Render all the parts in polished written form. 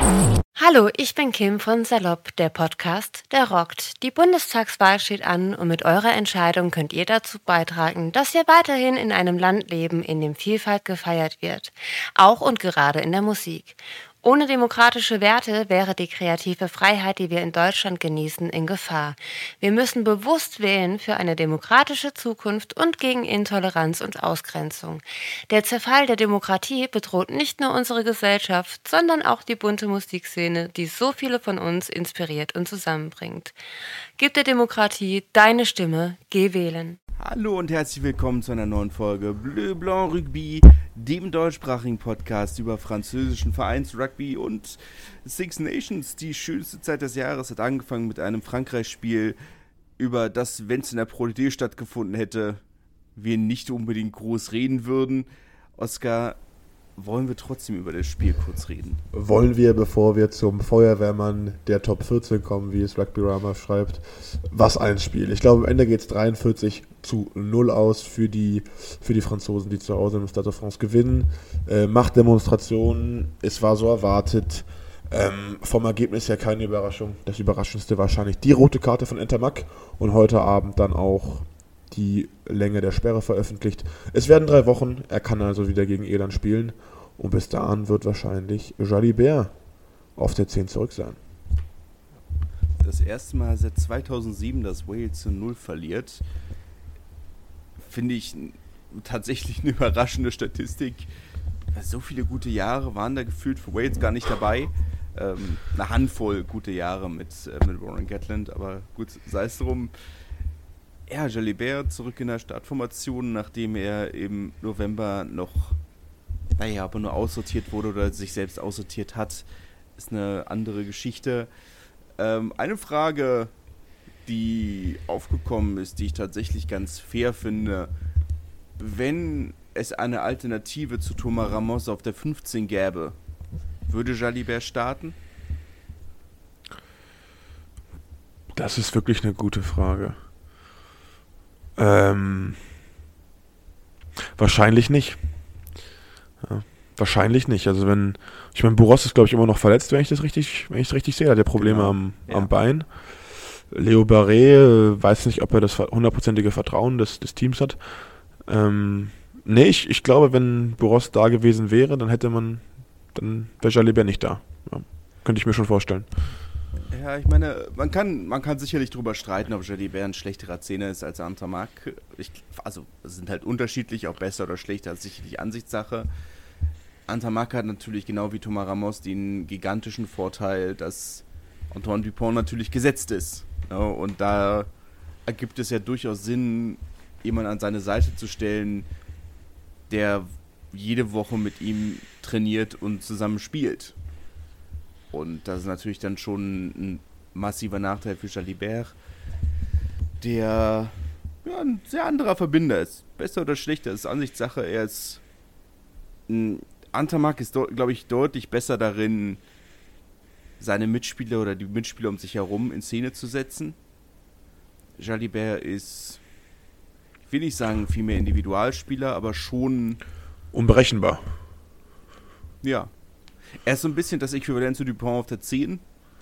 Hallo, ich bin Kim von Salopp, der Podcast, der rockt. Die Bundestagswahl steht an und mit eurer Entscheidung könnt ihr dazu beitragen, dass wir weiterhin in einem Land leben, in dem Vielfalt gefeiert wird. Auch und gerade in der Musik. Ohne demokratische Werte wäre die kreative Freiheit, die wir in Deutschland genießen, in Gefahr. Wir müssen bewusst wählen für eine demokratische Zukunft und gegen Intoleranz und Ausgrenzung. Der Zerfall der Demokratie bedroht nicht nur unsere Gesellschaft, sondern auch die bunte Musikszene, die so viele von uns inspiriert und zusammenbringt. Gib der Demokratie deine Stimme, geh wählen. Hallo und herzlich willkommen zu einer neuen Folge Bleu Blanc Rugby, dem deutschsprachigen Podcast über französischen Vereinsrugby und Six Nations. Die schönste Zeit des Jahres hat angefangen mit einem Frankreich-Spiel, über das, wenn es in der Pro D stattgefunden hätte, wir nicht unbedingt groß reden würden. Oskar, wollen wir trotzdem über das Spiel kurz reden? Wollen wir, bevor wir zum Feuerwehrmann der Top 14 kommen, wie es Rugby-Rama schreibt, was ein Spiel. Ich glaube, am Ende geht es 43-0 aus für die Franzosen, die zu Hause im Stade de France gewinnen. Machtdemonstrationen, es war so erwartet. Vom Ergebnis her keine Überraschung. Das Überraschendste wahrscheinlich die rote Karte von Ntamak und heute Abend dann auch die Länge der Sperre veröffentlicht. Es werden 3 Wochen, er kann also wieder gegen Irland spielen und bis dahin wird wahrscheinlich Jalibert auf der 10 zurück sein. Das erste Mal seit 2007, dass Wales zu 0 verliert, finde ich tatsächlich eine überraschende Statistik. So viele gute Jahre waren da gefühlt für Wales gar nicht dabei. Eine Handvoll gute Jahre mit Warren Gatland, aber gut, sei es drum. Ja, Jalibert zurück in der Startformation, nachdem er im November noch, aber nur aussortiert wurde oder sich selbst aussortiert hat, ist eine andere Geschichte. Eine Frage, die aufgekommen ist, die ich tatsächlich ganz fair finde, wenn es eine Alternative zu Thomas Ramos auf der 15 gäbe, würde Jalibert starten? Das ist wirklich eine gute Frage. Wahrscheinlich nicht. Ja, wahrscheinlich nicht. Also Buros ist, glaube ich, immer noch verletzt, wenn ich das richtig sehe. Er hat ja Probleme am Bein. Leo Barré weiß nicht, ob er das 100%ige Vertrauen des Teams hat. Ich glaube, wenn Buros da gewesen wäre, dann wäre Jalibert nicht da. Ja, könnte ich mir schon vorstellen. Ja, ich meine, man kann sicherlich drüber streiten, ob Jalibert ein schlechterer Zehner ist als Ntamak. Also, es sind halt unterschiedlich, ob besser oder schlechter, das ist sicherlich Ansichtssache. Ntamak hat natürlich genau wie Thomas Ramos den gigantischen Vorteil, dass Antoine Dupont natürlich gesetzt ist. Ja, und da ergibt es ja durchaus Sinn, jemanden an seine Seite zu stellen, der jede Woche mit ihm trainiert und zusammen spielt. Und das ist natürlich dann schon ein massiver Nachteil für Jalibert, der ein sehr anderer Verbinder ist. Besser oder schlechter, das ist Ansichtssache. Ntamak ist, glaube ich, deutlich besser darin, seine Mitspieler oder die Mitspieler um sich herum in Szene zu setzen. Jalibert ist, ich will nicht sagen viel mehr Individualspieler, aber schon unberechenbar. Ja. Er ist so ein bisschen das Äquivalent zu Dupont auf der 10.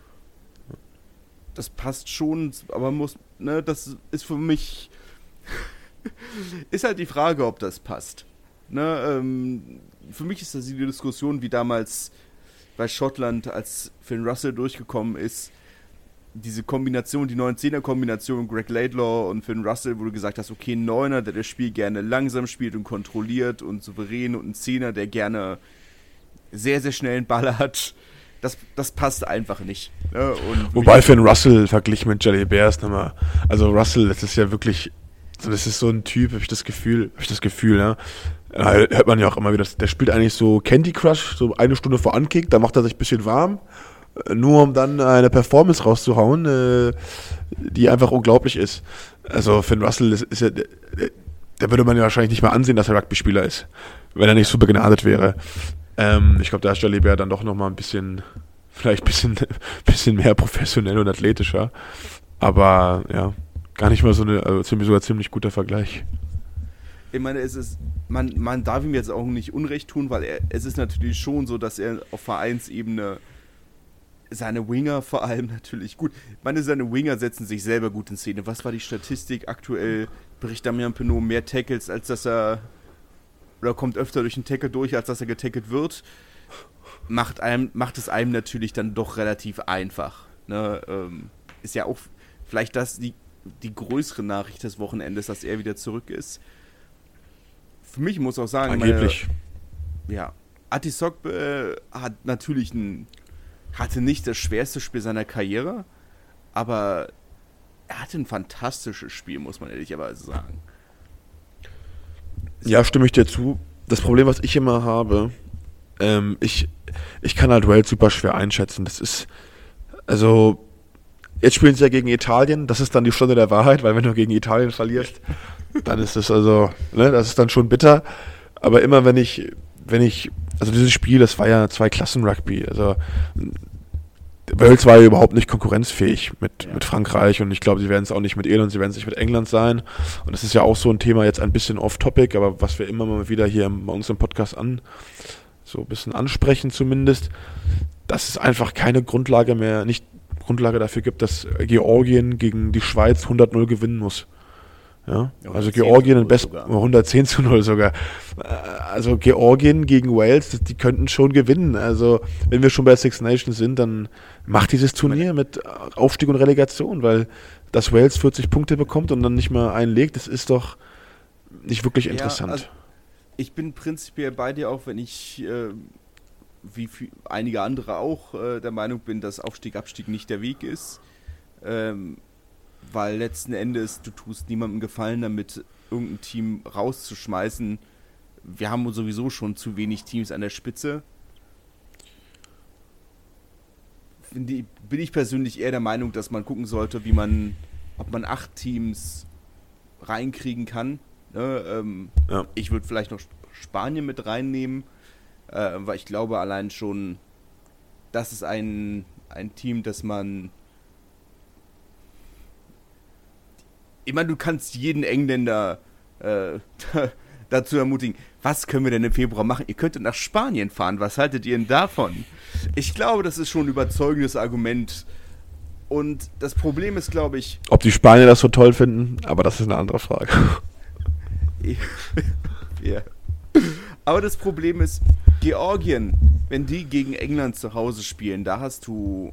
Das passt schon, aber das ist für mich ist halt die Frage, ob das passt. Für mich ist das die Diskussion wie damals bei Schottland, als Finn Russell durchgekommen ist, diese Kombination, die 9-10er-Kombination, Greg Laidlaw und Finn Russell, wo du gesagt hast, okay, ein 9er, der das Spiel gerne langsam spielt und kontrolliert und souverän, und ein 10er, der gerne sehr, sehr schnell einen Ball hat. Das passt einfach nicht. Ne? Wobei Finn Russell verglichen mit Jalibert ist nochmal, also Russell, das ist ja wirklich, das ist so ein Typ, habe ich das Gefühl, ja. Da hört man ja auch immer wieder, der spielt eigentlich so Candy Crush, so 1 Stunde vor Ankick, da macht er sich ein bisschen warm, nur um dann eine Performance rauszuhauen, die einfach unglaublich ist. Also Finn Russell ist ja, der würde man ja wahrscheinlich nicht mal ansehen, dass er Rugby-Spieler ist, wenn er nicht so begnadet wäre. Ich glaube, da ist Jalibert dann doch nochmal vielleicht ein bisschen mehr professionell und athletischer. Aber ja, gar nicht mal sogar ziemlich guter Vergleich. Ich meine, man darf ihm jetzt auch nicht Unrecht tun, weil es ist natürlich schon so, dass er auf Vereinsebene seine Winger vor allem natürlich gut. Ich meine, seine Winger setzen sich selber gut in Szene. Was war die Statistik aktuell? Bricht Damian Penaud mehr Tackles, als dass er, oder kommt öfter durch einen Tackle durch, als dass er getackelt wird. Macht es einem natürlich dann doch relativ einfach. Ne? Ist ja auch vielleicht das die größere Nachricht des Wochenendes, dass er wieder zurück ist. Für mich muss auch sagen, angeblich. Atisok hatte nicht das schwerste Spiel seiner Karriere, aber er hatte ein fantastisches Spiel, muss man ehrlicherweise sagen. Ja, stimme ich dir zu. Das Problem, was ich immer habe, ich kann halt Wales super schwer einschätzen. Das ist, also, jetzt spielen sie ja gegen Italien, das ist dann die Stunde der Wahrheit, weil wenn du gegen Italien verlierst, dann ist das das ist dann schon bitter. Aber immer also dieses Spiel, das war ja 2-Klassen-Rugby, also Wales war ja überhaupt nicht konkurrenzfähig mit Frankreich und ich glaube, sie werden es auch nicht mit Irland, sie werden es nicht mit England sein. Und das ist ja auch so ein Thema jetzt ein bisschen off-topic, aber was wir immer mal wieder hier bei uns im Podcast so ein bisschen ansprechen zumindest, dass es einfach keine Grundlage dafür gibt, dass Georgien gegen die Schweiz 100-0 gewinnen muss. Ja, also Georgien im besten 110-0 sogar. Also Georgien gegen Wales, die könnten schon gewinnen. Also wenn wir schon bei Six Nations sind, dann macht dieses Turnier mit Aufstieg und Relegation, weil dass Wales 40 Punkte bekommt und dann nicht mal einlegt, das ist doch nicht wirklich interessant. Also ich bin prinzipiell bei dir, auch wenn ich wie einige andere auch der Meinung bin, dass Aufstieg-Abstieg nicht der Weg ist. Weil letzten Endes, du tust niemandem Gefallen damit, irgendein Team rauszuschmeißen. Wir haben sowieso schon zu wenig Teams an der Spitze. Bin ich persönlich eher der Meinung, dass man gucken sollte, ob man 8 Teams reinkriegen kann. Ich würde vielleicht noch Spanien mit reinnehmen, weil ich glaube allein schon, das ist ein Team, das man... Ich meine, du kannst jeden Engländer dazu ermutigen, was können wir denn im Februar machen? Ihr könntet nach Spanien fahren, was haltet ihr denn davon? Ich glaube, das ist schon ein überzeugendes Argument. Und das Problem ist, glaube ich... Ob die Spanier das so toll finden, aber das ist eine andere Frage. Ja. Aber das Problem ist, Georgien, wenn die gegen England zu Hause spielen, da hast du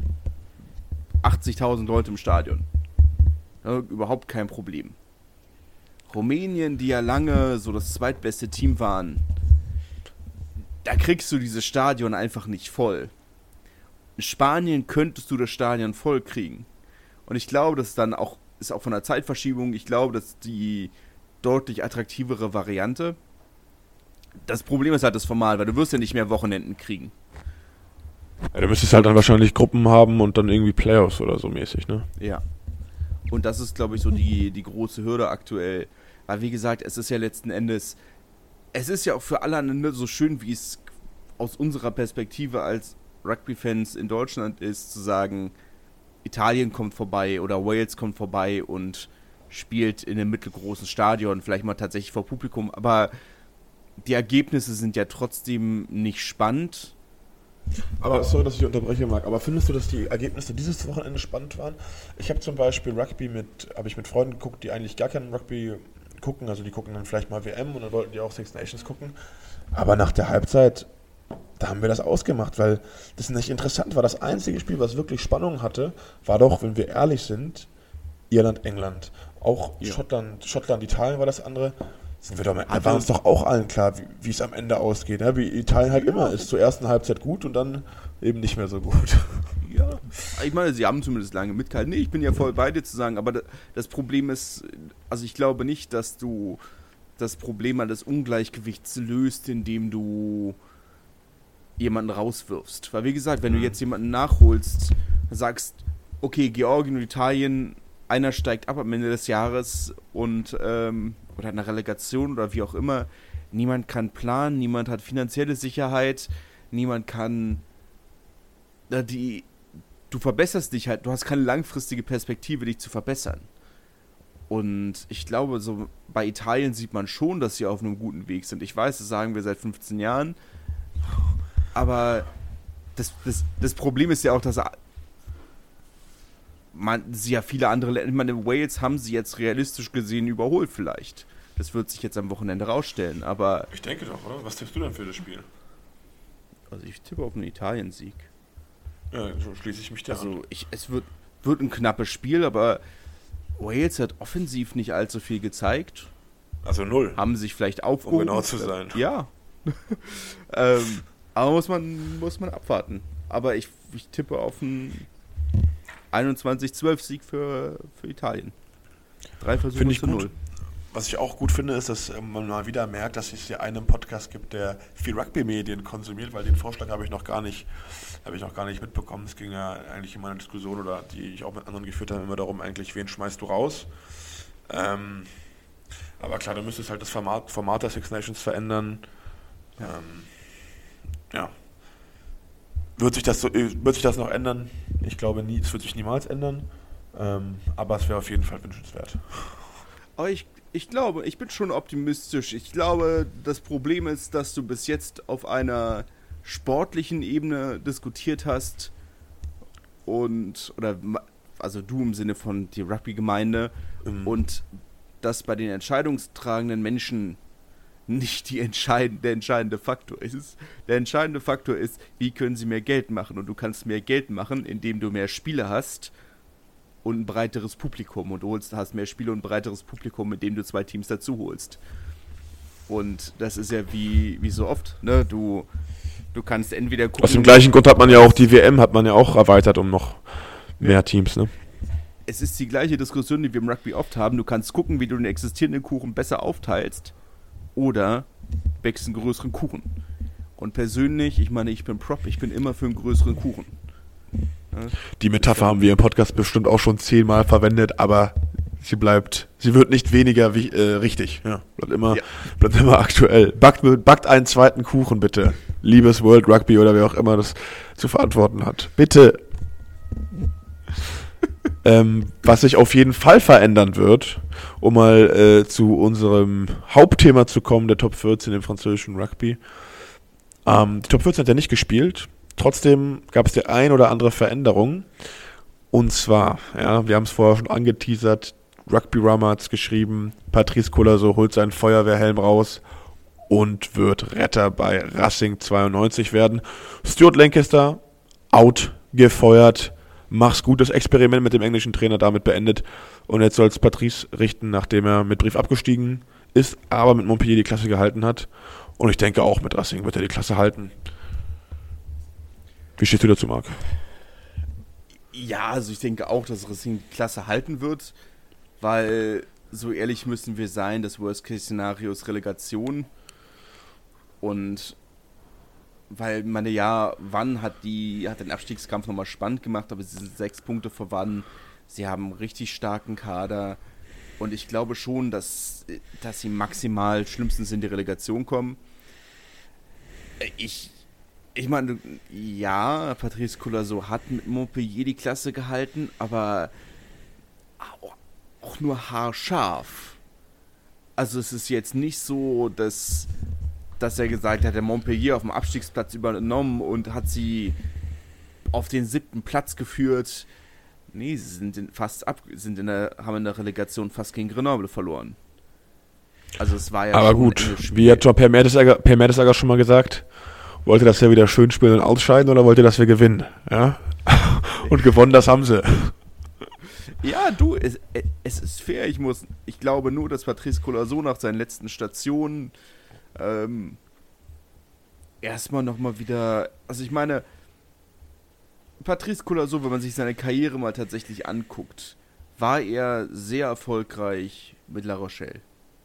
80.000 Leute im Stadion. Ja, überhaupt kein Problem. Rumänien, die ja lange so das zweitbeste Team waren, da kriegst du dieses Stadion einfach nicht voll. In Spanien könntest du das Stadion voll kriegen. Und ich glaube, das dann auch ist auch von der Zeitverschiebung, ich glaube, das ist die deutlich attraktivere Variante. Das Problem ist halt das Format, weil du wirst ja nicht mehr Wochenenden kriegen. Ja, du müsstest halt dann wahrscheinlich Gruppen haben und dann irgendwie Playoffs oder so mäßig, ne? Ja. Und das ist, glaube ich, so die große Hürde aktuell. Weil, wie gesagt, es ist ja letzten Endes, es ist ja auch für alle so schön, wie es aus unserer Perspektive als Rugby-Fans in Deutschland ist, zu sagen, Italien kommt vorbei oder Wales kommt vorbei und spielt in einem mittelgroßen Stadion, vielleicht mal tatsächlich vor Publikum. Aber die Ergebnisse sind ja trotzdem nicht spannend. Aber sorry, dass ich unterbreche, Marc, aber findest du, dass die Ergebnisse dieses Wochenende spannend waren? Ich habe zum Beispiel Rugby habe ich mit Freunden geguckt, die eigentlich gar keinen Rugby gucken, also die gucken dann vielleicht mal WM und dann wollten die auch Six Nations gucken. Aber nach der Halbzeit, da haben wir das ausgemacht, weil das nicht interessant war. Das einzige Spiel, was wirklich Spannung hatte, war doch, wenn wir ehrlich sind, Irland, England. Auch Schottland, Italien war das andere. Da war uns doch auch allen klar, wie es am Ende ausgeht, ne? Wie Italien halt immer ist. Zur ersten Halbzeit gut und dann eben nicht mehr so gut. Ja, ich meine, sie haben zumindest lange mitgehalten. Nee, ich bin ja voll bei dir zu sagen, aber das Problem ist, also ich glaube nicht, dass du das Problem an des Ungleichgewichts löst, indem du jemanden rauswirfst. Weil wie gesagt, wenn du jetzt jemanden nachholst, sagst, okay, Georgien und Italien, einer steigt ab am Ende des Jahres und oder eine Relegation oder wie auch immer. Niemand kann planen, niemand hat finanzielle Sicherheit, niemand kann du verbesserst dich halt, du hast keine langfristige Perspektive, dich zu verbessern. Und ich glaube, so bei Italien sieht man schon, dass sie auf einem guten Weg sind. Ich weiß, das sagen wir seit 15 Jahren, aber das Problem ist ja auch, dass sie ja viele andere Länder, ich meine, Wales haben sie jetzt realistisch gesehen überholt vielleicht. Das wird sich jetzt am Wochenende rausstellen, aber... Ich denke doch, oder? Was tippst du denn für das Spiel? Also ich tippe auf einen Italien-Sieg. Ja, so schließe ich mich da an. Es wird ein knappes Spiel, aber Wales hat offensiv nicht allzu viel gezeigt. Also 0. Haben sich vielleicht aufgehoben. Um genau zu sein. Ja. Aber muss man abwarten. Aber ich tippe auf einen 21-12-Sieg für Italien. 3 Versuche Finde ich zu gut. 0. Was ich auch gut finde, ist, dass man mal wieder merkt, dass es hier einen Podcast gibt, der viel Rugby-Medien konsumiert, weil den Vorschlag habe ich noch gar nicht mitbekommen. Es ging ja eigentlich in meiner Diskussion, oder die ich auch mit anderen geführt habe, immer darum, eigentlich, wen schmeißt du raus? Aber klar, du müsstest halt das Format der Six Nations verändern. Ja. Wird sich das noch ändern? Ich glaube nie, es wird sich niemals ändern. Aber es wäre auf jeden Fall wünschenswert. Aber ich glaube, ich bin schon optimistisch. Ich glaube, das Problem ist, dass du bis jetzt auf einer sportlichen Ebene diskutiert hast also du im Sinne von die Rugby-Gemeinde und dass bei den entscheidungstragenden Menschen nicht der entscheidende Faktor ist. Der entscheidende Faktor ist, wie können sie mehr Geld machen? Und du kannst mehr Geld machen, indem du mehr Spiele hast und ein breiteres Publikum. Und du hast mehr Spiele und ein breiteres Publikum, indem du 2 Teams dazu holst. Und das ist ja wie so oft, ne? Du kannst entweder gucken... Aus dem gleichen Grund hat man ja auch die WM erweitert um noch mehr Teams, ne? Es ist die gleiche Diskussion, die wir im Rugby oft haben. Du kannst gucken, wie du den existierenden Kuchen besser aufteilst oder wächst einen größeren Kuchen. Und persönlich, ich meine, ich bin immer für einen größeren Kuchen. Ja? Die Metapher haben wir im Podcast bestimmt auch schon 10-mal verwendet, aber sie wird nicht weniger richtig. Ja, bleibt immer aktuell. Backt einen zweiten Kuchen, bitte. Liebes World Rugby oder wer auch immer das zu verantworten hat. Bitte. Was sich auf jeden Fall verändern wird, um mal zu unserem Hauptthema zu kommen, der Top 14 im französischen Rugby. Die Top 14 hat ja nicht gespielt, trotzdem gab es die ein oder andere Veränderung. Und zwar, ja, wir haben es vorher schon angeteasert, Rugby Rama hat es geschrieben, Patrice Colazo holt seinen Feuerwehrhelm raus und wird Retter bei Racing 92 werden. Stuart Lancaster, out, gefeuert. Mach's gut, das Experiment mit dem englischen Trainer damit beendet. Und jetzt soll es Patrice richten, nachdem er mit Brief abgestiegen ist, aber mit Montpellier die Klasse gehalten hat. Und ich denke auch, mit Racing wird er die Klasse halten. Wie stehst du dazu, Marc? Ja, also ich denke auch, dass Racing die Klasse halten wird, weil, so ehrlich müssen wir sein, das Worst-Case-Szenario ist Relegation. Und weil Wann hat den Abstiegskampf nochmal spannend gemacht, aber sie sind 6 Punkte vor Wann. Sie haben einen richtig starken Kader. Und ich glaube schon, dass sie maximal schlimmstens in die Relegation kommen. Ich meine, ja, Patrice Colazo hat mit Montpellier die Klasse gehalten, aber auch nur haarscharf. Also es ist jetzt nicht so, dass er gesagt hat, der Montpellier auf dem Abstiegsplatz übernommen und hat sie auf den 7. Platz geführt. Nee, sie haben in der Relegation fast gegen Grenoble verloren. Also es war ja aber schon gut, wie hat John Per Mertesacker schon mal gesagt, wollte das ja wieder schön spielen und ausscheiden oder wollte, dass wir gewinnen? Ja? Und gewonnen, das haben sie. Ja, es ist fair. Ich glaube nur, dass Patrice Colazo nach seinen letzten Stationen erstmal nochmal wieder, also ich meine, Patrice Colazo, wenn man sich seine Karriere mal tatsächlich anguckt, war er sehr erfolgreich mit La Rochelle.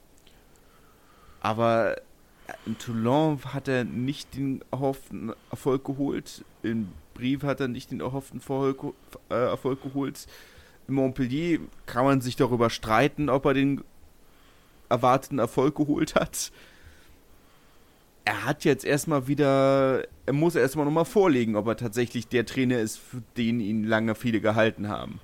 Aber in Toulon hat er nicht den erhofften Erfolg geholt, in Brive hat er nicht den erhofften Erfolg geholt. In Montpellier kann man sich darüber streiten, ob er den erwarteten Erfolg geholt hat. Er muss erstmal nochmal vorlegen, ob er tatsächlich der Trainer ist, für den ihn lange viele gehalten haben.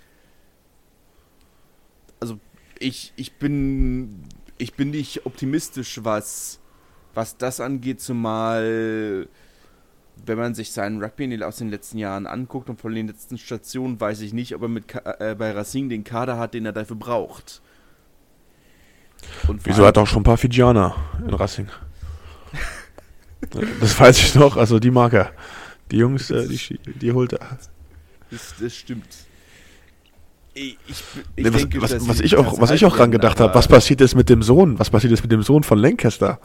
Also ich bin nicht optimistisch, was das angeht, zumal wenn man sich seinen Rugby aus den letzten Jahren anguckt und von den letzten Stationen, weiß ich nicht, ob er bei Racing den Kader hat, den er dafür braucht. Und Wieso hat auch schon ein paar Fijianer in Racing? Das weiß ich noch, also die mag er. Die Jungs, die holt er. Das stimmt. Ich denke, was ich auch dran gedacht habe, was passiert jetzt mit dem Sohn? Was passiert jetzt mit dem Sohn von Lancaster?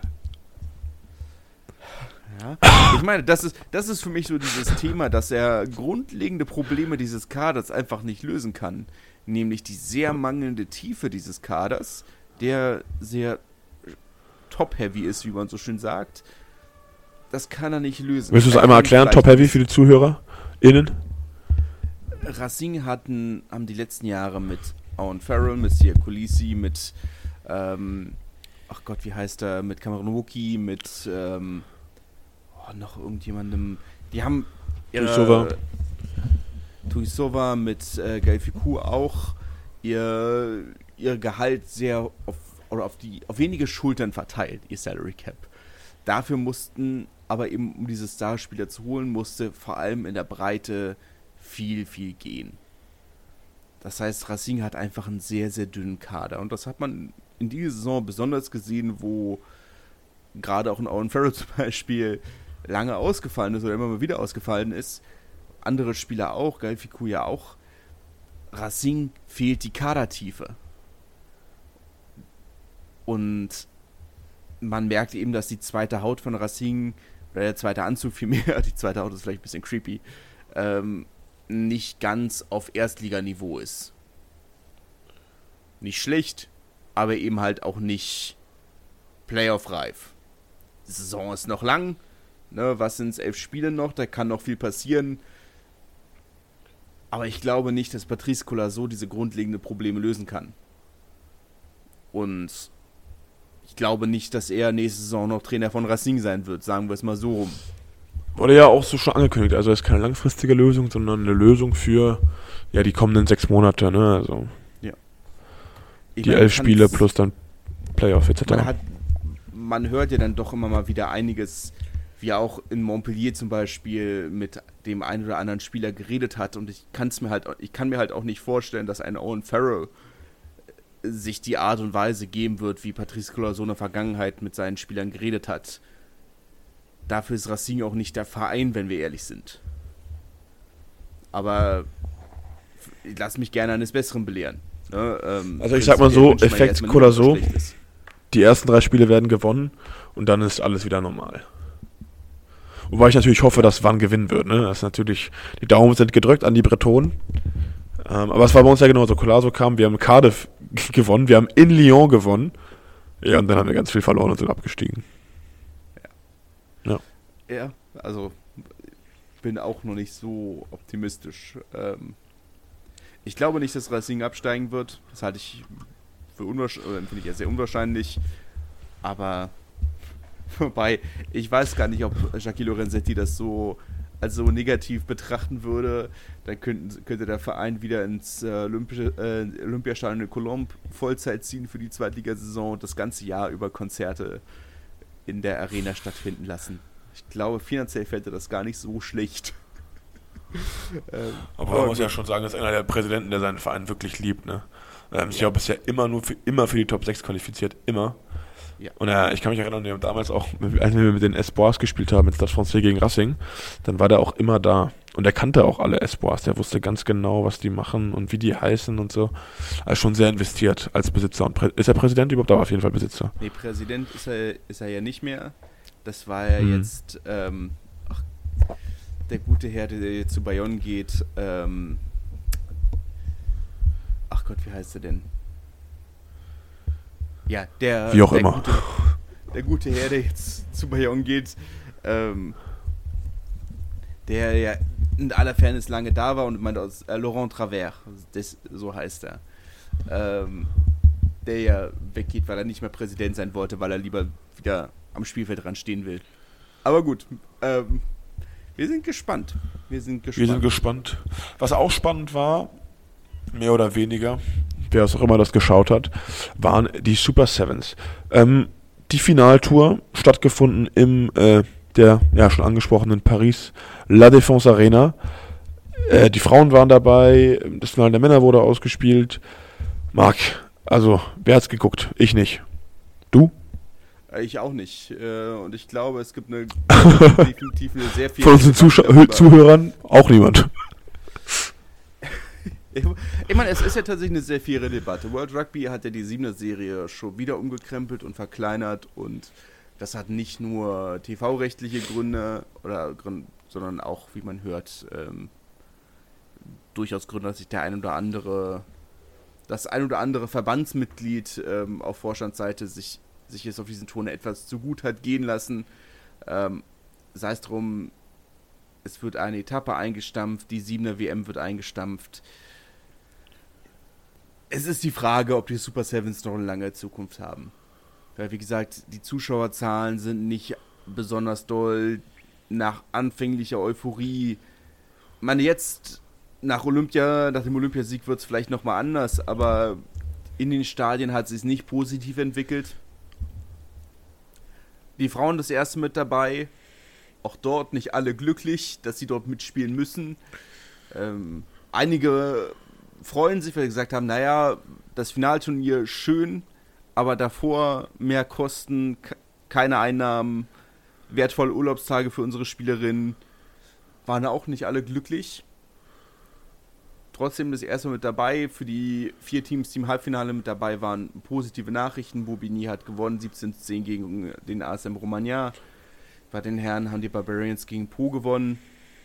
Ja, ich meine, das ist für mich so dieses Thema, dass er grundlegende Probleme dieses Kaders einfach nicht lösen kann. Nämlich die sehr mangelnde Tiefe dieses Kaders, der sehr top-heavy ist, wie man so schön sagt. Das kann er nicht lösen. Willst du es einmal erklären, top-heavy für die ZuhörerInnen? Racing haben die letzten Jahre mit Owen Farrell, mit Sia Kolisi, mit ach Gott, wie heißt er, mit Cameron Wookie, mit noch irgendjemandem, die haben Tuisova mit Gael Ficou auch ihr Gehalt sehr auf wenige Schultern verteilt, ihr Salary Cap. Dafür mussten, aber eben um diese Starspieler zu holen, musste vor allem in der Breite viel gehen. Das heißt, Racing hat einfach einen sehr, sehr dünnen Kader. Und das hat man in dieser Saison besonders gesehen, wo gerade auch ein Owen Farrell zum Beispiel lange ausgefallen ist oder immer mal wieder ausgefallen ist. Andere Spieler auch, Gael Ficou ja auch. Racing fehlt die Kadertiefe. Und man merkt eben, dass die zweite Haut von Racing, oder der zweite Anzug vielmehr, die zweite Haut ist vielleicht ein bisschen creepy, nicht ganz auf Erstliganiveau ist. Nicht schlecht, aber eben halt auch nicht Playoff-reif. Die Saison ist noch lang, ne, was sind es, 11 Spiele noch, da kann noch viel passieren. Aber ich glaube nicht, dass Patrice Colazo diese grundlegenden Probleme lösen kann. Und ich glaube nicht, dass er nächste Saison noch Trainer von Racing sein wird, sagen wir es mal so rum. Wurde ja auch so schon angekündigt, also es ist keine langfristige Lösung, sondern eine Lösung für die kommenden 6 Monate, ne, also ja. Die 11 Spiele plus dann Playoff etc. Man hört ja dann doch immer mal wieder einiges, wie auch in Montpellier zum Beispiel mit dem einen oder anderen Spieler geredet hat, und ich kann mir halt auch nicht vorstellen, dass ein Owen Farrell sich die Art und Weise geben wird, wie Patrice Colazo in der Vergangenheit mit seinen Spielern geredet hat. Dafür ist Racing auch nicht der Verein, wenn wir ehrlich sind. Aber ich lasse mich gerne eines Besseren belehren. Ne? Also ich sag mal so, Effekt Colazo, die ersten 3 Spiele werden gewonnen und dann ist alles wieder normal. Wobei ich natürlich hoffe, dass Vannes gewinnen wird. Ne? Das ist natürlich, die Daumen sind gedrückt an die Bretonen. Aber es war bei uns ja genauso. Colazo kam, wir haben Cardiff gewonnen, wir haben in Lyon gewonnen. Ja, und dann haben wir ganz viel verloren und sind abgestiegen. Ja, also bin auch noch nicht so optimistisch. Ich glaube nicht, dass Racing absteigen wird. Das halte ich finde ich ja sehr unwahrscheinlich. Aber wobei, ich weiß gar nicht, ob Jackie Lorenzetti das so als so negativ betrachten würde. Dann könnte der Verein wieder ins Olympiastadion in Colombes Vollzeit ziehen für die Zweitligasaison und das ganze Jahr über Konzerte in der Arena stattfinden lassen. Ich glaube, finanziell fällt das gar nicht so schlecht. Aber man muss ja schon sagen, dass einer der Präsidenten, der seinen Verein wirklich liebt. Ne? Ich glaube, es ist ja immer für die Top 6 qualifiziert. Immer. Ja. Und ich kann mich erinnern, wir haben damals auch, als wir mit den Espoirs gespielt haben, mit Stade Francais gegen Racing, dann war der auch immer da. Und er kannte auch alle Espoirs. Der wusste ganz genau, was die machen und wie die heißen und so. Also schon sehr investiert als Besitzer. Und ist er Präsident überhaupt? Aber auf jeden Fall Besitzer. Nee, Präsident ist er ja nicht mehr. Das war ja jetzt der gute Herr, der jetzt zu Bayonne geht. Ach Gott, wie heißt er denn? Ja, wie auch immer. Der gute Herr, der jetzt zu Bayonne geht, der ja in aller Fairness lange da war und meinte aus Laurent Travers, so heißt er, der ja weggeht, weil er nicht mehr Präsident sein wollte, weil er lieber wieder am Spielfeld dran stehen will. Aber gut, wir sind gespannt. Wir sind gespannt. Was auch spannend war, mehr oder weniger, wer es auch immer das geschaut hat, waren die Super Sevens. Die Finaltour stattgefunden im der ja schon angesprochenen Paris La Défense Arena. Die Frauen waren dabei, das Finale der Männer wurde ausgespielt. Marc, also, wer hat's geguckt? Ich nicht. Du? Ich auch nicht. Und ich glaube, es gibt definitiv eine sehr viel... Von unseren Zuhörern auch niemand. Ich meine, es ist ja tatsächlich eine sehr faire Debatte. World Rugby hat ja die 7er-Serie schon wieder umgekrempelt und verkleinert und das hat nicht nur TV-rechtliche Gründe, sondern auch, wie man hört, durchaus Gründe, dass sich das ein oder andere Verbandsmitglied auf Vorstandsseite sich jetzt auf diesen Ton etwas zu gut hat gehen lassen. Sei es drum, es wird eine Etappe eingestampft, die 7er WM wird eingestampft. Es ist die Frage, ob die Super Sevens noch eine lange Zukunft haben. Weil, wie gesagt, die Zuschauerzahlen sind nicht besonders doll. Nach anfänglicher Euphorie. Ich meine, jetzt nach dem Olympiasieg wird es vielleicht nochmal anders, aber in den Stadien hat es sich nicht positiv entwickelt. Die Frauen das erste mit dabei. Auch dort nicht alle glücklich, dass sie dort mitspielen müssen. Einige freuen sich, weil sie gesagt haben, naja, das Finalturnier schön, aber davor mehr Kosten, keine Einnahmen, wertvolle Urlaubstage für unsere Spielerinnen. Waren auch nicht alle glücklich. Trotzdem das erste Mal mit dabei. Für die 4 Teams, die im Halbfinale mit dabei waren, positive Nachrichten. Bobigny hat gewonnen, 17-10 gegen den ASM Romagna. Bei den Herren haben die Barbarians gegen Po gewonnen.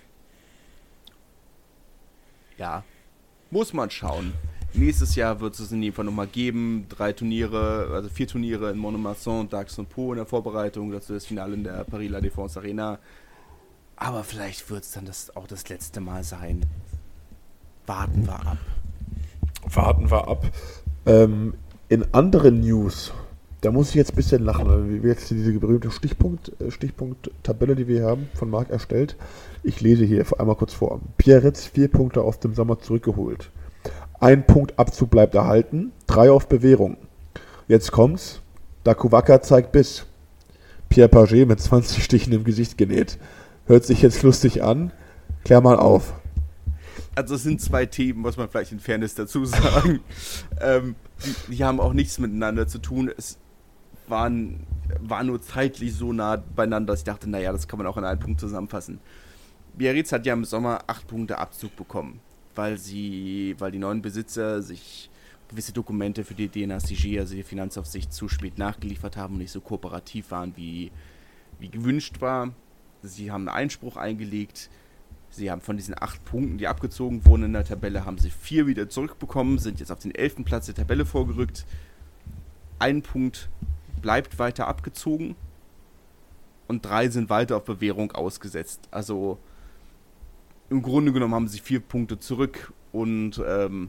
Ja, muss man schauen. Nächstes Jahr wird es in jedem Fall nochmal geben. 4 Turniere in Mont-de-Marsan, Dax und Po in der Vorbereitung. Dazu das Finale in der Paris La Défense Arena. Aber vielleicht wird es dann auch das letzte Mal sein. Warten wir ab. In anderen News, da muss ich jetzt ein bisschen lachen, weil wir jetzt diese berühmte Stichpunkt-Tabelle, die wir hier haben, von Marc erstellt. Ich lese hier einmal kurz vor. Biarritz 4 Punkte aus dem Sommer zurückgeholt. 1 Punkt Abzug bleibt erhalten, 3 auf Bewährung. Jetzt kommt's. Dakuwaka zeigt Biss. Pierre Paget mit 20 Stichen im Gesicht genäht. Hört sich jetzt lustig an. Klär mal auf. Also es sind 2 Themen, muss man vielleicht in Fairness dazu sagen. Die haben auch nichts miteinander zu tun. Es war nur zeitlich so nah beieinander, dass ich dachte, naja, das kann man auch in einen Punkt zusammenfassen. Biarritz hat ja im Sommer 8 Punkte Abzug bekommen, weil die neuen Besitzer sich gewisse Dokumente für die DNACG, also die Finanzaufsicht, zu spät nachgeliefert haben und nicht so kooperativ waren, wie gewünscht war. Sie haben einen Einspruch eingelegt. Sie haben von diesen 8 Punkten, die abgezogen wurden in der Tabelle, haben sie 4 wieder zurückbekommen, sind jetzt auf den 11. Platz der Tabelle vorgerückt. 1 Punkt bleibt weiter abgezogen und 3 sind weiter auf Bewährung ausgesetzt. Also im Grunde genommen haben sie 4 Punkte zurück und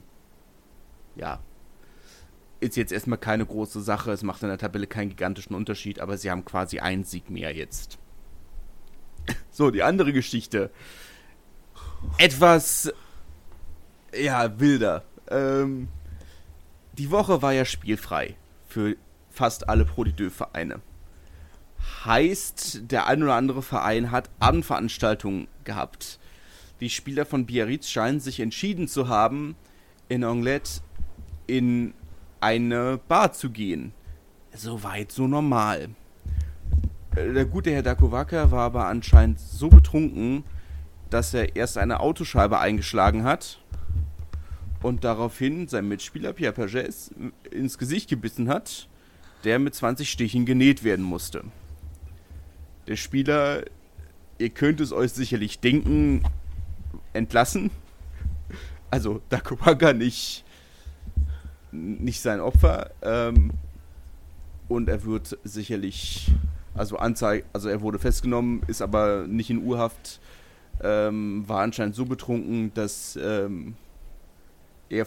ist jetzt erstmal keine große Sache. Es macht in der Tabelle keinen gigantischen Unterschied, aber sie haben quasi einen Sieg mehr jetzt. So, die andere Geschichte. Etwas, wilder. Die Woche war ja spielfrei für fast alle Pro D2-Vereine. Heißt, der ein oder andere Verein hat Abendveranstaltungen gehabt. Die Spieler von Biarritz scheinen sich entschieden zu haben, in Anglet in eine Bar zu gehen. So weit, so normal. Der gute Herr Dakuwaka war aber anscheinend so betrunken, dass er erst eine Autoscheibe eingeschlagen hat und daraufhin seinem Mitspieler Pierre Paget ins Gesicht gebissen hat, der mit 20 Stichen genäht werden musste. Der Spieler, ihr könnt es euch sicherlich denken, entlassen. Also Dakuwaka nicht sein Opfer. Und er wird sicherlich, er wurde festgenommen, ist aber nicht in Urhaft. War anscheinend so betrunken, dass er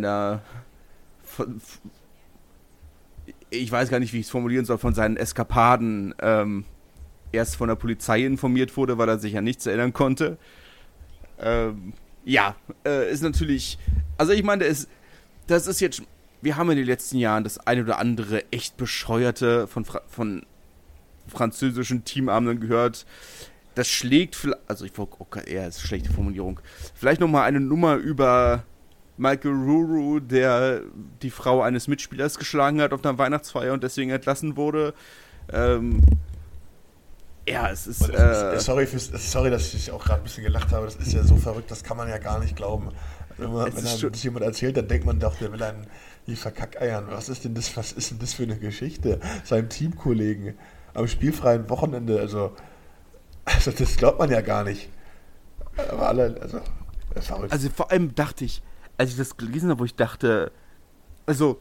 ich weiß gar nicht, wie ich es formulieren soll, von seinen Eskapaden erst von der Polizei informiert wurde, weil er sich an nichts erinnern konnte. Ist natürlich, also ich meine, das ist jetzt, wir haben in den letzten Jahren das eine oder andere echt bescheuerte von französischen Teamabenden gehört. Das schlägt, also ist schlechte Formulierung, vielleicht nochmal eine Nummer über Michael Ruru, der die Frau eines Mitspielers geschlagen hat auf einer Weihnachtsfeier und deswegen entlassen wurde. Es ist... sorry, dass ich auch gerade ein bisschen gelacht habe. Das ist ja so verrückt, das kann man ja gar nicht glauben. Wenn das jemand erzählt, dann denkt man doch, der will einen hier verkackeiern. Was ist denn das für eine Geschichte? Seinem Teamkollegen am spielfreien Wochenende, also das glaubt man ja gar nicht. Aber verrückt. Also vor allem dachte ich, als ich das gelesen habe, wo ich dachte, also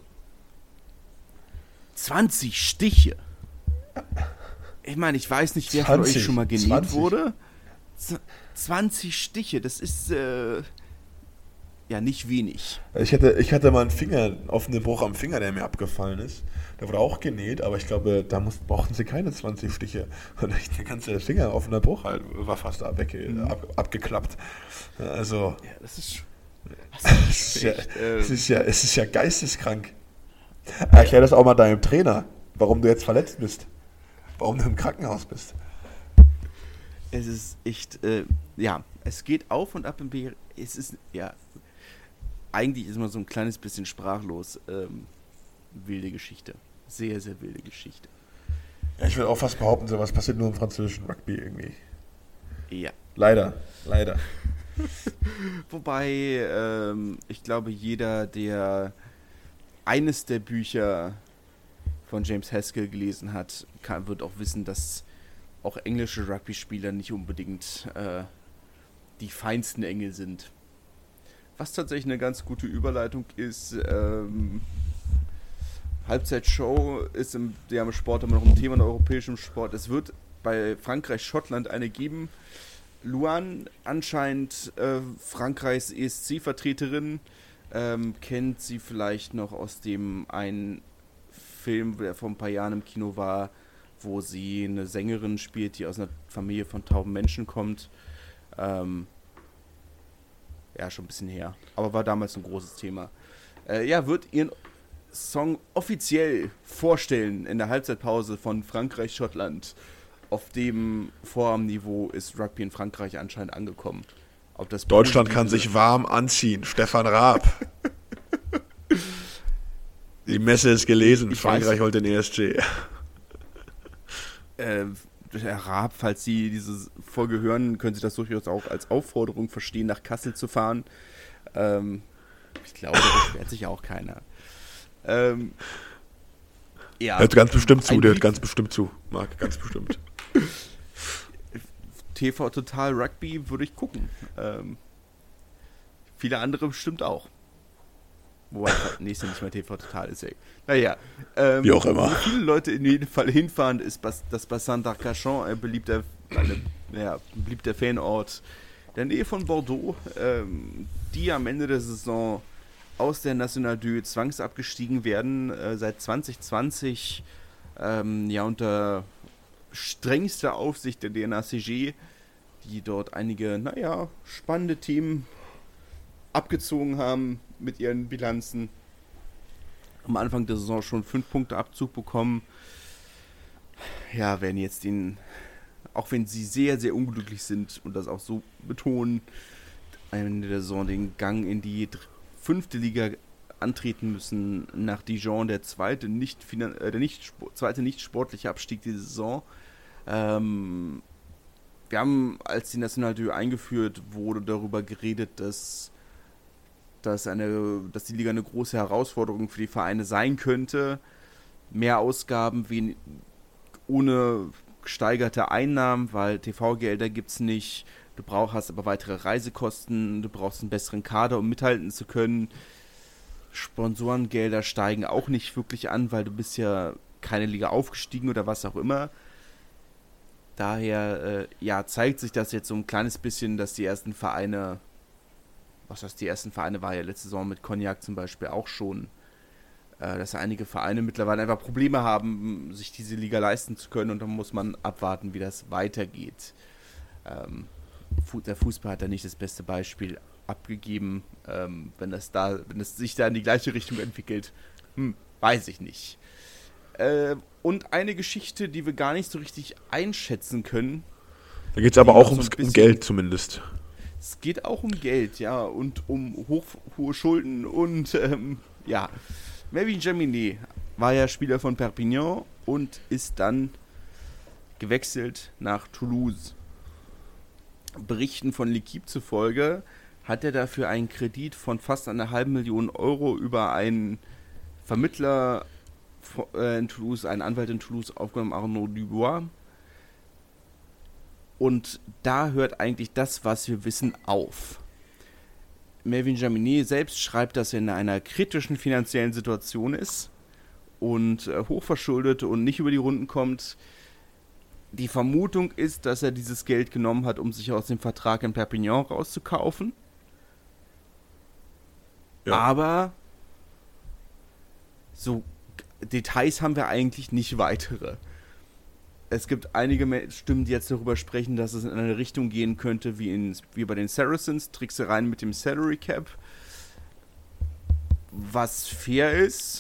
20 Stiche. Ich meine, ich weiß nicht, wer von euch schon mal genäht wurde. 20 Stiche, das ist nicht wenig. Ich hatte mal einen offenen Bruch am Finger, der mir abgefallen ist. Der wurde auch genäht, aber ich glaube, da brauchten sie keine 20 Stiche. Und der ganze Finger, offener Bruch halt, war fast abgeklappt. Also... Ja, das ist... Es ist ja geisteskrank. Erklär das auch mal deinem Trainer, warum du jetzt verletzt bist. Warum du im Krankenhaus bist. Es ist echt, es geht auf und ab im BR. Es ist, eigentlich ist man so ein kleines bisschen sprachlos. Wilde Geschichte. Sehr, sehr wilde Geschichte. Ja, ich würde auch fast behaupten, sowas passiert nur im französischen Rugby irgendwie. Ja. Leider. Wobei, ich glaube, jeder, der eines der Bücher von James Haskell gelesen hat, wird auch wissen, dass auch englische Rugby-Spieler nicht unbedingt die feinsten Engel sind. Was tatsächlich eine ganz gute Überleitung ist, Halbzeitshow ist im Sport immer noch ein Thema in europäischem Sport. Es wird bei Frankreich-Schottland eine geben. Luan, anscheinend Frankreichs ESC-Vertreterin, kennt sie vielleicht noch aus dem einen Film, der vor ein paar Jahren im Kino war, wo sie eine Sängerin spielt, die aus einer Familie von tauben Menschen kommt. Schon ein bisschen her. Aber war damals ein großes Thema. Wird ihren Song offiziell vorstellen in der Halbzeitpause von Frankreich-Schottland. Auf dem Vorabendniveau ist Rugby in Frankreich anscheinend angekommen. Deutschland kann sich warm anziehen. Stefan Raab. Die Messe ist gelesen. Frankreich holt den ESC. Herr Raab, falls Sie diese Folge hören, können Sie das durchaus auch als Aufforderung verstehen, nach Kassel zu fahren. Ich glaube, da beschwert sich auch keiner. Hört ganz bestimmt zu, Marc, ganz bestimmt. TV Total Rugby würde ich gucken. Viele andere bestimmt auch. Wobei nächste nicht mehr TV Total ist. Naja. Wie auch immer. Wo viele Leute in jedem Fall hinfahren, ist das Bassin d'Arcachon, ein beliebter Fanort der Nähe von Bordeaux, die am Ende der Saison aus der National 2 zwangsabgestiegen werden, seit 2020 unter strengster Aufsicht der DNACG, die dort einige, spannende Themen abgezogen haben mit ihren Bilanzen. Am Anfang der Saison schon 5 Punkte Abzug bekommen. Ja, werden jetzt auch wenn sie sehr, sehr unglücklich sind und das auch so betonen, am Ende der Saison den Gang in die 5. Liga antreten müssen, nach Dijon der zweite nicht sportliche Abstieg dieser Saison. Wir haben, als die National 2 eingeführt wurde, darüber geredet, dass die Liga eine große Herausforderung für die Vereine sein könnte. Mehr Ausgaben ohne gesteigerte Einnahmen, weil TV-Gelder gibt es nicht. Du hast aber weitere Reisekosten, du brauchst einen besseren Kader, um mithalten zu können. Sponsorengelder steigen auch nicht wirklich an, weil du bist ja keine Liga aufgestiegen oder was auch immer. Daher zeigt sich das jetzt so ein kleines bisschen, dass die ersten Vereine war ja letzte Saison mit Cognac zum Beispiel auch schon, dass einige Vereine mittlerweile einfach Probleme haben, sich diese Liga leisten zu können und dann muss man abwarten, wie das weitergeht. Der Fußball hat da nicht das beste Beispiel abgegeben, wenn es sich da in die gleiche Richtung entwickelt, weiß ich nicht. Und eine Geschichte, die wir gar nicht so richtig einschätzen können. Da geht es aber auch so ein um Geld zumindest. Es geht auch um Geld, ja, und um hohe Schulden und ja. Melvin Jaminet war ja Spieler von Perpignan und ist dann gewechselt nach Toulouse. Berichten von L'Équipe zufolge hat er dafür einen Kredit von fast 500.000 Euro über einen Vermittler in Toulouse, einen Anwalt in Toulouse aufgenommen, Arnaud Dubois. Und da hört eigentlich das, was wir wissen, auf. Melvin Jaminet selbst schreibt, dass er in einer kritischen finanziellen Situation ist und hochverschuldet und nicht über die Runden kommt. Die Vermutung ist, dass er dieses Geld genommen hat, um sich aus dem Vertrag in Perpignan rauszukaufen. Ja. Aber so Details haben wir eigentlich nicht weitere. Es gibt einige Stimmen, die jetzt darüber sprechen, dass es in eine Richtung gehen könnte, wie bei den Saracens, Tricksereien mit dem Salary Cap. Was fair ist,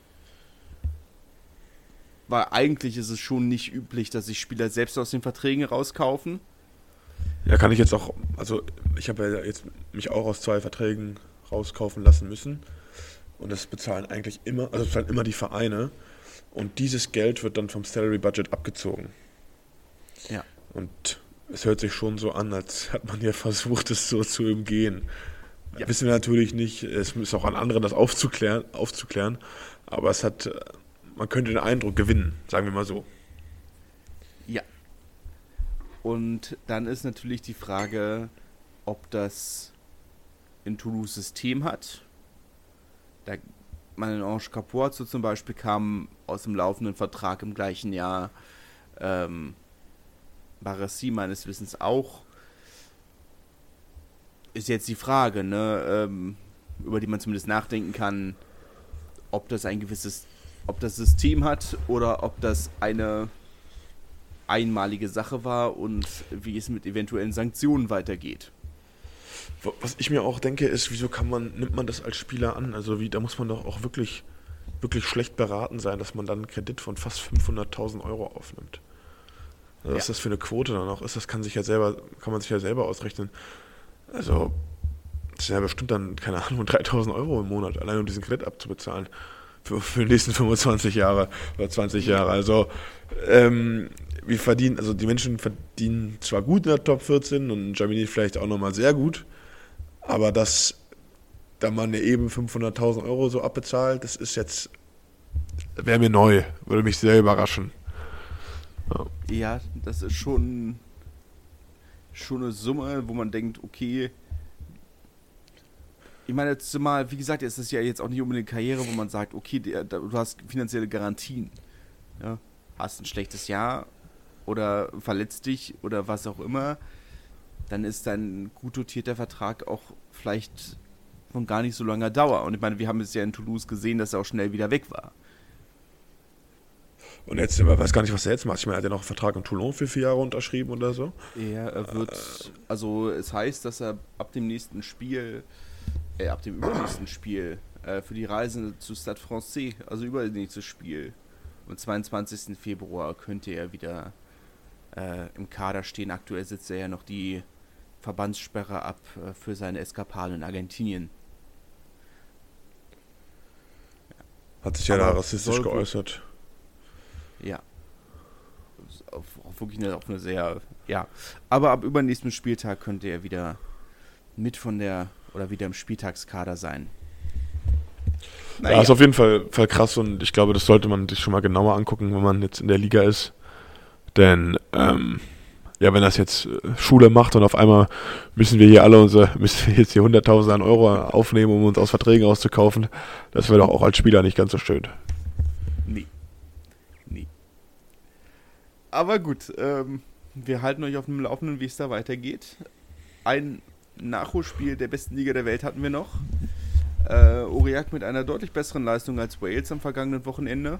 weil eigentlich ist es schon nicht üblich, dass sich Spieler selbst aus den Verträgen rauskaufen. Ja, kann ich jetzt auch, also ich habe ja jetzt mich auch aus 2 Verträgen rauskaufen lassen müssen und das bezahlen eigentlich immer, also bezahlen immer die Vereine und dieses Geld wird dann vom Salary Budget abgezogen. Ja. Und es hört sich schon so an, als hat man ja versucht, es so zu umgehen. Ja. Wissen wir natürlich nicht, es ist auch an anderen, das aufzuklären, aber es hat, man könnte den Eindruck gewinnen, sagen wir mal so. Ja. Und dann ist natürlich die Frage, ob das in Toulouse System hat. Da Manon Capoue zum Beispiel kam aus dem laufenden Vertrag im gleichen Jahr. Barassi meines Wissens auch. Ist jetzt die Frage, ne, über die man zumindest nachdenken kann, ob das System hat oder ob das eine einmalige Sache war und wie es mit eventuellen Sanktionen weitergeht. Was ich mir auch denke, ist, wieso nimmt man das als Spieler an? Also da muss man doch auch wirklich, wirklich schlecht beraten sein, dass man dann einen Kredit von fast 500.000 Euro aufnimmt. Also, was das für eine Quote dann auch ist, das kann man sich ja selber ausrechnen. Also, das sind ja bestimmt dann, keine Ahnung, 3.000 Euro im Monat, allein um diesen Kredit abzubezahlen. Für die nächsten 25 Jahre oder 20 Jahre. Also, die Menschen verdienen zwar gut in der Top 14 und Jaminet vielleicht auch nochmal sehr gut, aber dass da man eben 500.000 Euro so abbezahlt, das ist jetzt, wäre mir neu, würde mich sehr überraschen. Ja, das ist schon eine Summe, wo man denkt, okay, ich meine, zumal, wie gesagt, ist das ja jetzt auch nicht unbedingt eine Karriere, wo man sagt, okay, du hast finanzielle Garantien. Ja? Hast ein schlechtes Jahr oder verletzt dich oder was auch immer, dann ist dein gut dotierter Vertrag auch vielleicht von gar nicht so langer Dauer. Und ich meine, wir haben es ja in Toulouse gesehen, dass er auch schnell wieder weg war. Und jetzt, ich weiß gar nicht, was er jetzt macht. Ich meine, hat er noch einen Vertrag in Toulon für 4 Jahre unterschrieben oder so? Ja, er wird, also es heißt, dass er ab dem übernächsten Spiel für die Reise zu Stade Francais, also übernächstes Spiel, am 22. Februar könnte er wieder im Kader stehen. Aktuell sitzt er ja noch die Verbandssperre ab für seine Eskapaden in Argentinien. Hat sich ja da rassistisch geäußert. Ja. Auch wirklich auf eine sehr, ja. Aber ab übernächstem Spieltag könnte er wieder wieder im Spieltagskader sein. Ja, ist auf jeden Fall krass und ich glaube, das sollte man sich schon mal genauer angucken, wenn man jetzt in der Liga ist. Denn, wenn das jetzt Schule macht und auf einmal müssen wir jetzt hier 100.000 an Euro aufnehmen, um uns aus Verträgen rauszukaufen, das wäre doch auch als Spieler nicht ganz so schön. Nee. Aber gut, wir halten euch auf dem Laufenden, wie es da weitergeht. Ein Nachholspiel der besten Liga der Welt hatten wir noch. Aurillac mit einer deutlich besseren Leistung als Wales am vergangenen Wochenende.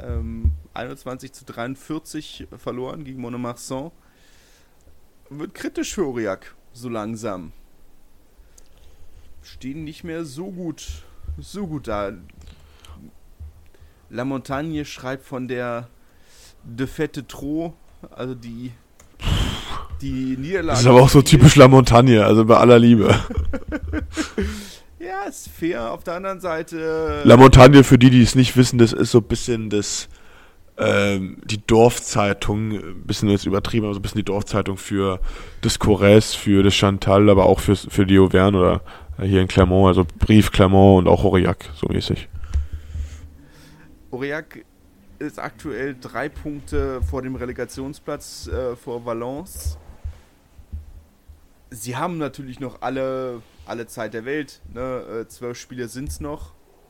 21-43 verloren gegen Mont-de-Marsan. Wird kritisch für Aurillac, so langsam. Stehen nicht mehr so gut da. La Montagne schreibt von der Défaite trop, also die Niederlage. Das ist aber auch so typisch La Montagne, also bei aller Liebe. Ja, ist fair. Auf der anderen Seite... La Montagne, für die es nicht wissen, das ist so ein bisschen die Dorfzeitung, ein bisschen jetzt übertrieben, aber so ein bisschen die Dorfzeitung für das Corrèze, für das Chantal, aber auch für die Auvergne oder hier in Clermont, also Brive, Clermont und auch Aurillac, so mäßig. Aurillac ist aktuell 3 Punkte vor dem Relegationsplatz vor Valence. Sie haben natürlich noch alle Zeit der Welt, ne? 12 Spiele sind es noch.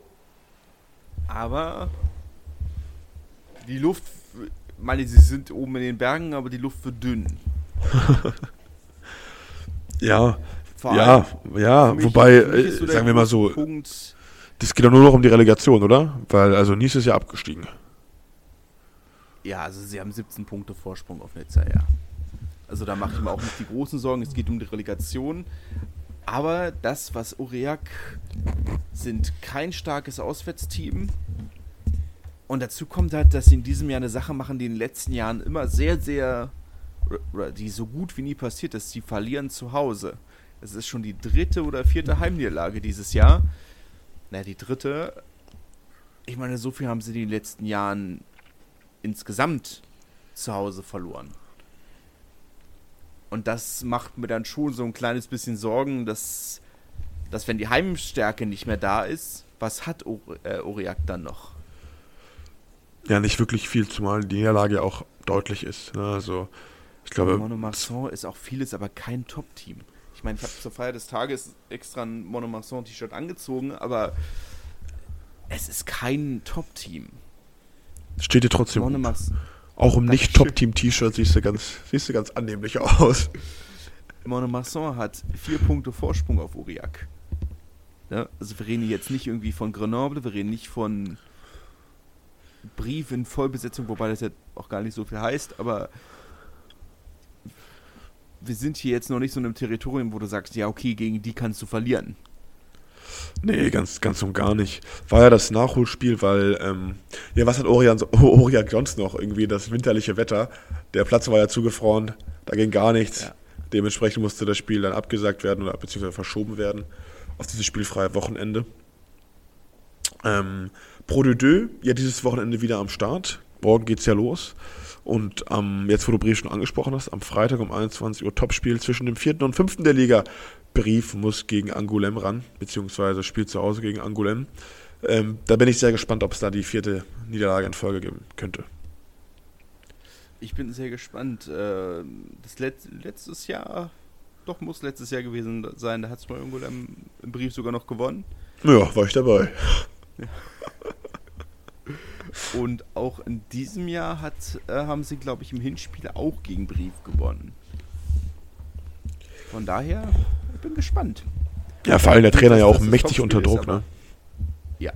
Aber die Luft, sie sind oben in den Bergen, aber die Luft wird dünn. Ja, wobei, sagen wir mal so, Punkt, das geht doch nur noch um die Relegation, oder? Weil, also Nice ist ja abgestiegen. ja, also sie haben 17 Punkte Vorsprung auf Nizza, ja. Also da mache ich mir auch nicht die großen Sorgen, es geht um die Relegation. Aber das, was Aurillac sind, kein starkes Auswärtsteam. Und dazu kommt halt, dass sie in diesem Jahr eine Sache machen, die in den letzten Jahren immer sehr, sehr, oder die so gut wie nie passiert ist, sie verlieren zu Hause. Es ist schon die 3. oder 4. Heimniederlage dieses Jahr. Die 3. Ich meine, so viel haben sie in den letzten Jahren insgesamt zu Hause verloren. Und das macht mir dann schon so ein kleines bisschen Sorgen, dass wenn die Heimstärke nicht mehr da ist, was hat Aurillac dann noch? Ja, nicht wirklich viel, zumal die Niederlage auch deutlich ist. Ne? Also, ich glaube... Monomarsan ist auch vieles, aber kein Top-Team. Ich meine, ich habe zur Feier des Tages extra ein Monomarsan-T-Shirt angezogen, aber es ist kein Top-Team. Steht dir trotzdem auch im Nicht-Top-Team-T-Shirt siehst du ganz annehmlich aus. Monomarsan hat 4 Punkte Vorsprung auf Aurillac. Ja, also wir reden jetzt nicht irgendwie von Grenoble, wir reden nicht von Brive in Vollbesetzung, wobei das ja auch gar nicht so viel heißt, aber wir sind hier jetzt noch nicht so in einem Territorium, wo du sagst, ja okay, gegen die kannst du verlieren. Nee, ganz und gar nicht. War ja das Nachholspiel, weil, was hat Aurillac sonst noch? Irgendwie das winterliche Wetter. Der Platz war ja zugefroren, da ging gar nichts. Ja. Dementsprechend musste das Spiel dann abgesagt werden oder beziehungsweise verschoben werden auf dieses spielfreie Wochenende. Pro de Deux, ja dieses Wochenende wieder am Start. Morgen geht's ja los. Und jetzt, wo du Brive schon angesprochen hast, am Freitag um 21 Uhr Topspiel zwischen dem 4. und 5. der Liga. Brive muss gegen Angoulême ran, beziehungsweise spielt zu Hause gegen Angoulême. Da bin ich sehr gespannt, ob es da die 4. Niederlage in Folge geben könnte. Ich bin sehr gespannt. Das letztes Jahr gewesen sein, da hat es mal Angoulême im Brive sogar noch gewonnen. Ja, war ich dabei. Ja. Und auch in diesem Jahr haben sie, glaube ich, im Hinspiel auch gegen Brive gewonnen. Von daher, ich bin gespannt. Ja, vor allem der Trainer ja auch mächtig unter Druck, ne? Ja.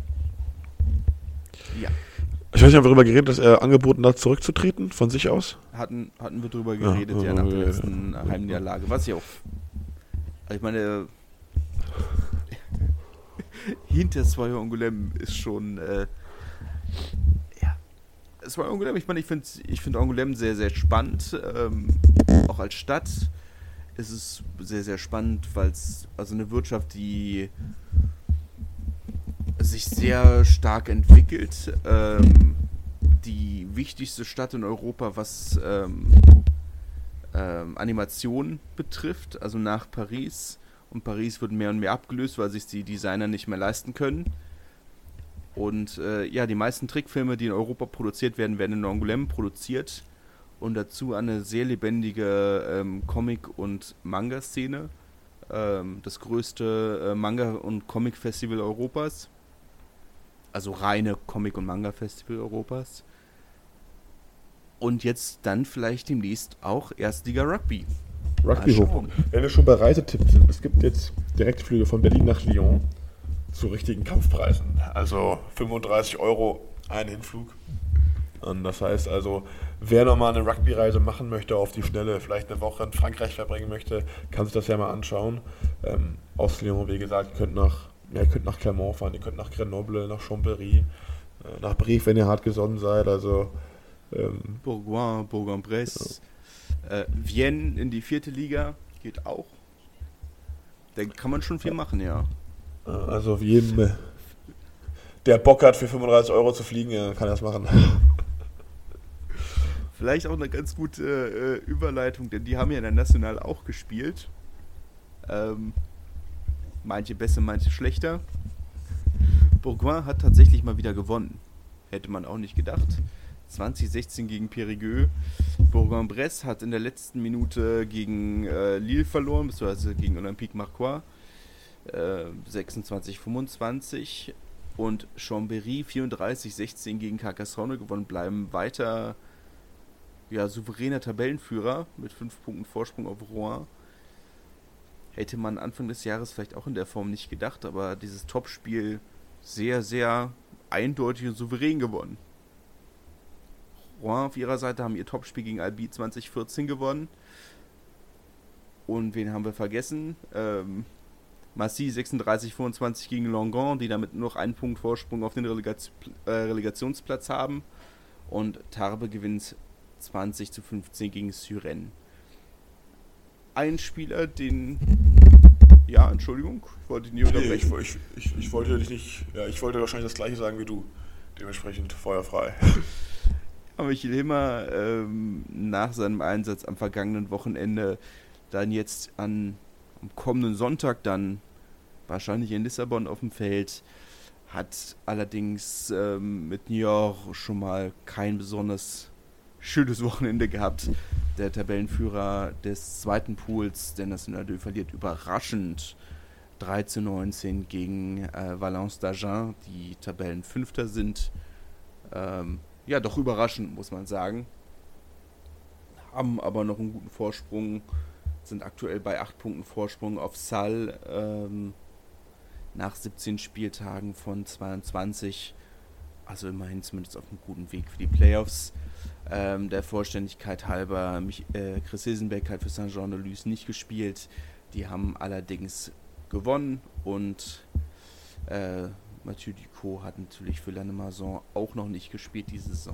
Ich weiß nicht, haben wir darüber geredet, dass er angeboten hat, zurückzutreten von sich aus? Hatten wir drüber geredet, nach der letzten Heimniederlage. Was ja auch... Also ich meine... hinter Espoir Angoulême ist schon... Espoir Angoulême, ich meine, ich finde Angoulême sehr, sehr spannend. Auch als Stadt ist es sehr, sehr spannend, weil es also eine Wirtschaft, die sich sehr stark entwickelt. Die wichtigste Stadt in Europa, was Animation betrifft, also nach Paris. Und Paris wird mehr und mehr abgelöst, weil sich die Designer nicht mehr leisten können. Und die meisten Trickfilme, die in Europa produziert werden, werden in Angoulême produziert. Und dazu eine sehr lebendige Comic- und Manga-Szene. Das größte Manga- und Comic-Festival Europas. Also reine Comic- und Manga-Festival Europas. Und jetzt dann vielleicht demnächst auch Erstliga Rugby. Rugby hoch. Wenn wir schon bei Reisetipps sind, es gibt jetzt Direktflüge von Berlin nach Lyon zu richtigen Kampfpreisen. Also 35 € ein Hinflug. Und das heißt also, wer nochmal eine Rugby-Reise machen möchte auf die Schnelle, vielleicht eine Woche in Frankreich verbringen möchte, kann sich das ja mal anschauen. Aus Lyon, wie gesagt, ihr könnt nach Clermont fahren, ihr könnt nach Grenoble, nach Chambéry. nach Brief, wenn ihr hart gesonnen seid. Also Bourgoin, Bourg-en-Bresse, Vienne in die 4. Liga geht auch. Da kann man schon viel machen, ja. Also auf jedem, der Bock hat, für 35 Euro zu fliegen, kann das machen. Vielleicht auch eine ganz gute Überleitung, denn die haben ja in der National auch gespielt. Manche besser, manche schlechter. Bourgoin hat tatsächlich mal wieder gewonnen. Hätte man auch nicht gedacht. 2016 gegen Périgueux. Bourg-en-Bresse hat in der letzten Minute gegen Lille verloren, beziehungsweise gegen Olympique Marcoing. 26-25. Und Chambéry 34-16 gegen Carcassonne gewonnen, bleiben weiter souveräner Tabellenführer mit 5 Punkten Vorsprung auf Rouen. Hätte man Anfang des Jahres vielleicht auch in der Form nicht gedacht, aber dieses Topspiel sehr, sehr eindeutig und souverän gewonnen. Rouen auf ihrer Seite haben ihr Topspiel gegen Albi 2014 gewonnen. Und wen haben wir vergessen? Massy 36-25 gegen Langon, die damit nur noch einen Punkt Vorsprung auf den Relegationsplatz haben. Und Tarbes gewinnt 20-15 gegen Suresnes. Ein Spieler, den... Ja, Entschuldigung, ich wollte nicht unterbrechen. Ich wollte dich nicht... Ja, ich wollte wahrscheinlich das Gleiche sagen wie du. Dementsprechend feuerfrei. Aber Michael Himmer nach seinem Einsatz am vergangenen Wochenende dann jetzt am kommenden Sonntag dann wahrscheinlich in Lissabon auf dem Feld, hat allerdings mit Niort schon mal kein besonders schönes Wochenende gehabt. Der Tabellenführer des zweiten Pools, der National 2, verliert überraschend 3-19 gegen Valence d'Agen, die Tabellenfünfter sind. Doch überraschend, muss man sagen. Haben aber noch einen guten Vorsprung, sind aktuell bei 8 Punkten Vorsprung auf Sal nach 17 Spieltagen von 22. Also immerhin zumindest auf einem guten Weg für die Playoffs. Der Vollständigkeit halber, Chris Hilsenbeck hat für Saint-Jean-de-Luz nicht gespielt. Die haben allerdings gewonnen und Mathieu Ducot hat natürlich für Lannemezan auch noch nicht gespielt diese Saison.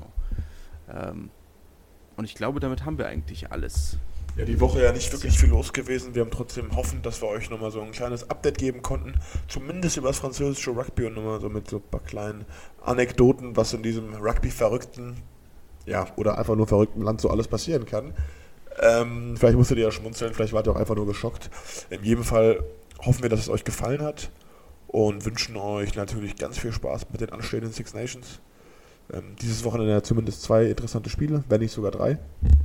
Und ich glaube, damit haben wir eigentlich alles. Ja, die Woche ja nicht wirklich viel los gewesen. Wir haben trotzdem hoffen, dass wir euch nochmal so ein kleines Update geben konnten. Zumindest über das französische Rugby und nochmal so mit so ein paar kleinen Anekdoten, was in diesem Rugby-verrückten, oder einfach nur verrückten Land so alles passieren kann. Vielleicht musstet ihr ja schmunzeln, vielleicht wart ihr auch einfach nur geschockt. In jedem Fall hoffen wir, dass es euch gefallen hat. Und wünschen euch natürlich ganz viel Spaß mit den anstehenden Six Nations. Dieses Wochenende zumindest 2 interessante Spiele, wenn nicht sogar 3.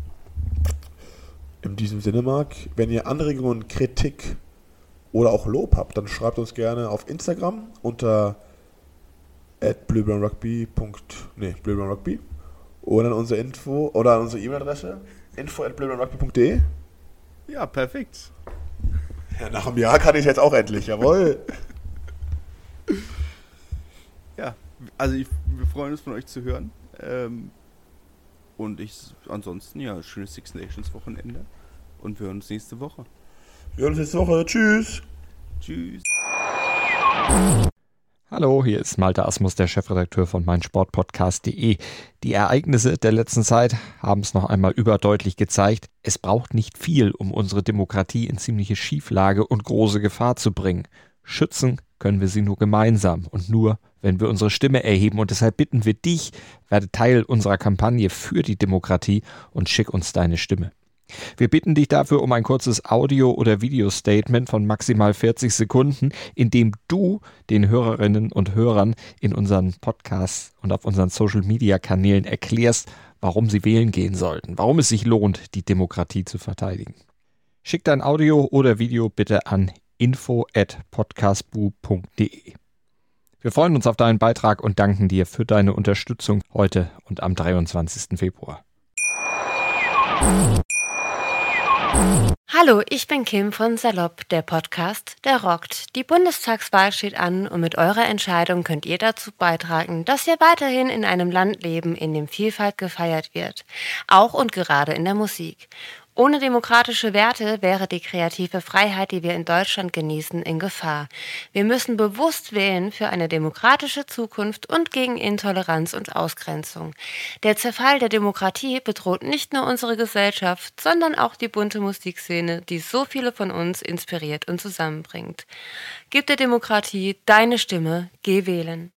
In diesem Sinne, Marc, wenn ihr Anregungen, Kritik oder auch Lob habt, dann schreibt uns gerne auf Instagram unter @bluebrownrugby oder an unsere E-Mail-Adresse info@bluebrownrugby.de. Ja, perfekt. Ja, nach einem Jahr kann ich es jetzt auch endlich, jawohl. Ja, also wir freuen uns von euch zu hören. Und ansonsten, schönes Six Nations Wochenende. Und wir hören uns nächste Woche. Tschüss. Tschüss. Hallo, hier ist Malte Asmus, der Chefredakteur von meinsportpodcast.de. Die Ereignisse der letzten Zeit haben es noch einmal überdeutlich gezeigt. Es braucht nicht viel, um unsere Demokratie in ziemliche Schieflage und große Gefahr zu bringen. Schützen können wir sie nur gemeinsam und nur, wenn wir unsere Stimme erheben. Und deshalb bitten wir dich, werde Teil unserer Kampagne für die Demokratie und schick uns deine Stimme. Wir bitten dich dafür um ein kurzes Audio- oder Videostatement von maximal 40 Sekunden, in dem du den Hörerinnen und Hörern in unseren Podcasts und auf unseren Social-Media-Kanälen erklärst, warum sie wählen gehen sollten, warum es sich lohnt, die Demokratie zu verteidigen. Schick dein Audio oder Video bitte an info@podcastbu.de. Wir freuen uns auf deinen Beitrag und danken dir für deine Unterstützung heute und am 23. Februar. Hallo, ich bin Kim von Salopp, der Podcast, der rockt. Die Bundestagswahl steht an und mit eurer Entscheidung könnt ihr dazu beitragen, dass wir weiterhin in einem Land leben, in dem Vielfalt gefeiert wird. Auch und gerade in der Musik. Ohne demokratische Werte wäre die kreative Freiheit, die wir in Deutschland genießen, in Gefahr. Wir müssen bewusst wählen für eine demokratische Zukunft und gegen Intoleranz und Ausgrenzung. Der Zerfall der Demokratie bedroht nicht nur unsere Gesellschaft, sondern auch die bunte Musikszene, die so viele von uns inspiriert und zusammenbringt. Gib der Demokratie deine Stimme, geh wählen.